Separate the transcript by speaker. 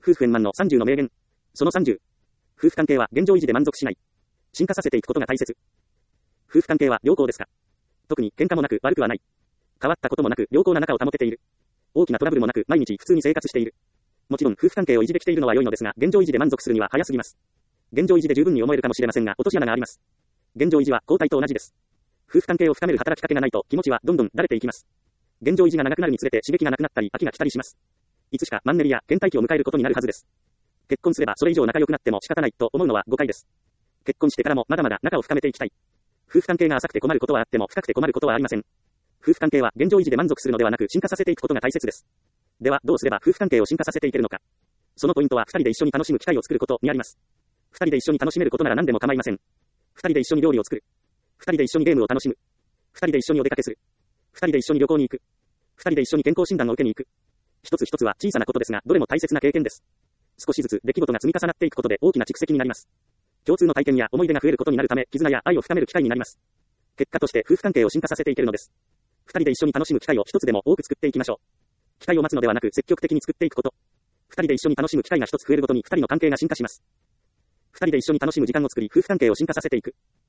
Speaker 1: 夫婦円満の30の名言。その30。夫婦関係は現状維持で満足しない。進化させていくことが大切。夫婦関係は良好ですか？特に喧嘩もなく悪くはない。変わったこともなく良好な仲を保てている。大きなトラブルもなく毎日普通に生活している。もちろん夫婦関係を維持できているのは良いのですが、現状維持で満足するには早すぎます。現状維持で十分に思えるかもしれませんが、落とし穴があります。現状維持は交代と同じです。夫婦関係を深める働きかけがないと気持ちはどんどんだれていきます。現状維持が長くなるにつれて刺激がなくなったり飽きが来たりします。いつしかマンネリや倦怠期を迎えることになるはずです。結婚すればそれ以上仲良くなっても仕方ないと思うのは誤解です。結婚してからもまだまだ仲を深めていきたい。夫婦関係が浅くて困ることはあっても深くて困ることはありません。夫婦関係は現状維持で満足するのではなく進化させていくことが大切です。ではどうすれば夫婦関係を進化させていけるのか。そのポイントは2人で一緒に楽しむ機会を作ることにあります。2人で一緒に楽しめることなら何でも構いません。2人で一緒に料理を作る。2人で一緒にゲームを楽しむ。2人で一緒にお出かけする。2人で一緒に旅行に行く。2人で一緒に健康診断を受けに行く。一つ一つは小さなことですが、どれも大切な経験です。少しずつ出来事が積み重なっていくことで大きな蓄積になります。共通の体験や思い出が増えることになるため、絆や愛を深める機会になります。結果として夫婦関係を進化させていけるのです。2人で一緒に楽しむ機会を一つでも多く作っていきましょう。機会を待つのではなく積極的に作っていくこと。2人で一緒に楽しむ機会が一つ増えるごとに2人の関係が進化します。2人で一緒に楽しむ時間を作り、夫婦関係を進化させていく。